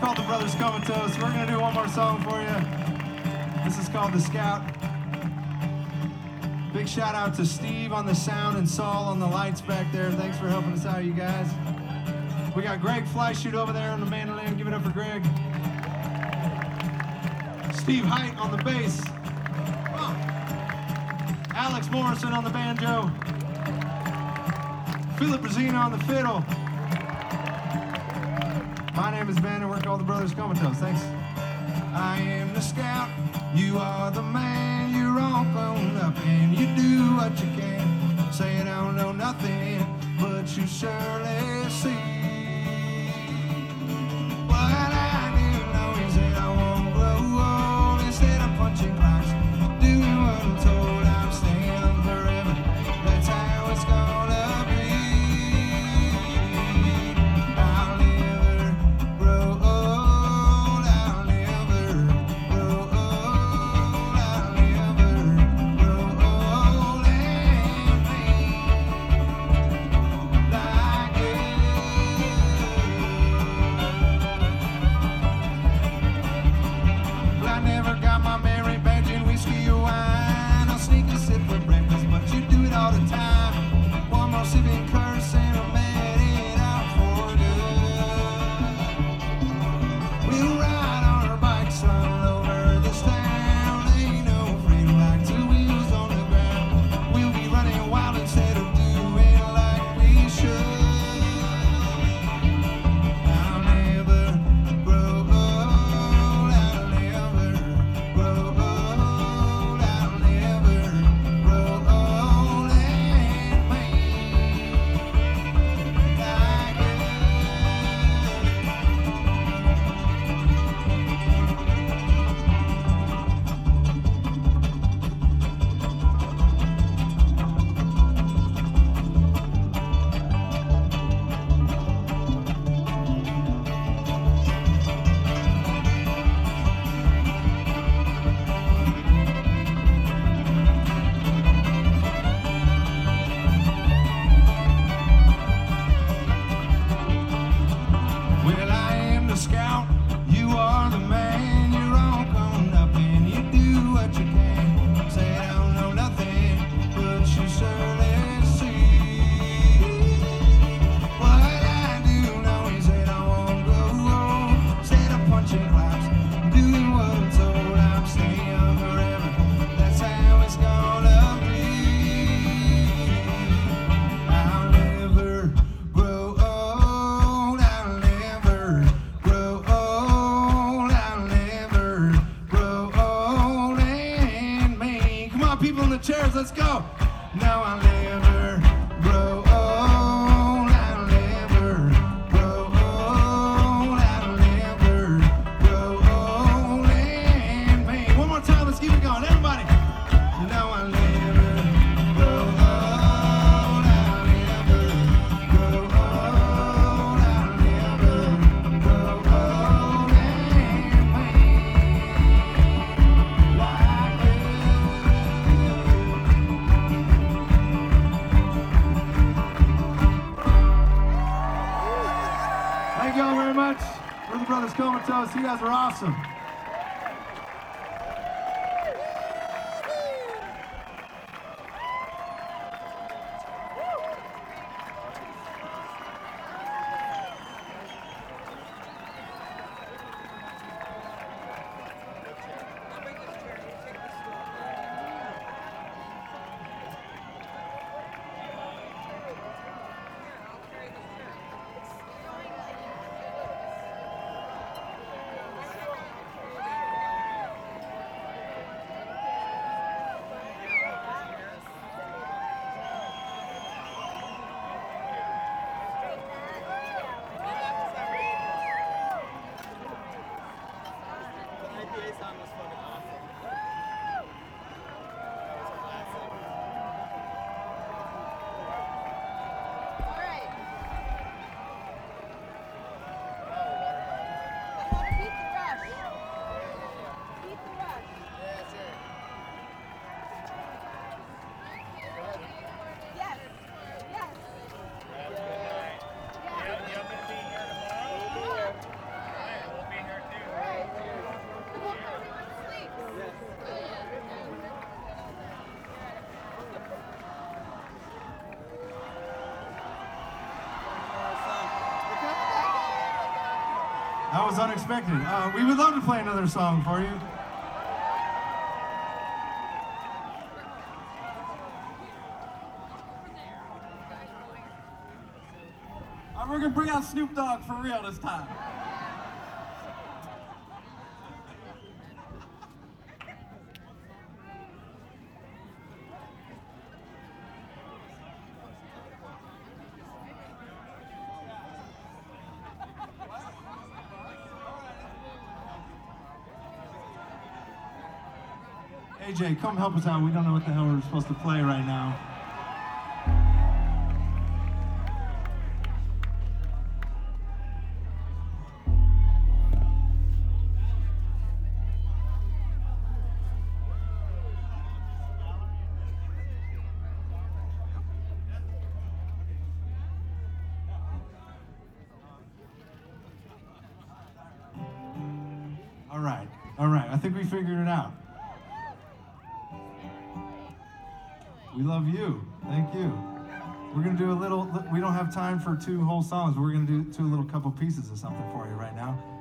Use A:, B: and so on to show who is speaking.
A: called The Brothers Comatose. We're going to do one more song for you. This is called The Scout. Big shout out to Steve on the sound and Saul on the lights back there. Thanks for helping us out, you guys. We got Greg Fleischut over there on the mandolin. Give it up for Greg. Steve Height on the bass. Oh. Alex Morrison on the banjo. Philip Brazina on the fiddle. My name is Ben and we're called The Brothers Comatose. Thanks. I am the scout, you are the man, you're all grown up and you do what you can. Say I don't know nothing, but you surely see. What I do know is that I won't grow old instead of punching clocks. Doing what I'm told, I'm staying forever. That's how it's gonna be. I'll never grow old, I'll never grow old, I'll never grow old and be like you. Well, I never got my merit badge in whiskey or wine. I'll sneak a sip for breakfast, but you do it all the time. One more sip and curse and I'm mad it out for good. We'll ride on our bikes all over this town. Ain't no freedom like two wheels on the ground. We'll be running wild instead of doing like we should. I'll never grow old, I'll never grow old, I'll never grow old and be like you. Well, I am the scout, you are the man, you're all grown up and you do what you can. Say I don't know nothing, but you surely see. What I do know is that I won't grow old, instead of punching clocks, doing what I'm told, I'm staying forever. That's how it's gonna be. I'll never grow old, I'll never grow old, I'll never grow old and me. Come on, people in the chairs, let's go. No, I'll never grow old, I'll never grow old, I'll never grow old and me. One more time, let's keep it going, everybody. No, I'll never grow old, I'll never grow old, I'll never grow old and be like you. Thank you all very much. We're the Brothers Comatose. You guys are awesome. That was unexpected. We would love to play another song for you.
B: We're gonna bring out Snoop Dogg for real this time.
A: AJ, come help us out. We don't know what the hell we're supposed to play right now. All right. I think we figured it out. We love you. Thank you. We're gonna do a little, we don't have time for 2 whole songs. We're gonna do 2 little couple pieces of something for you right now.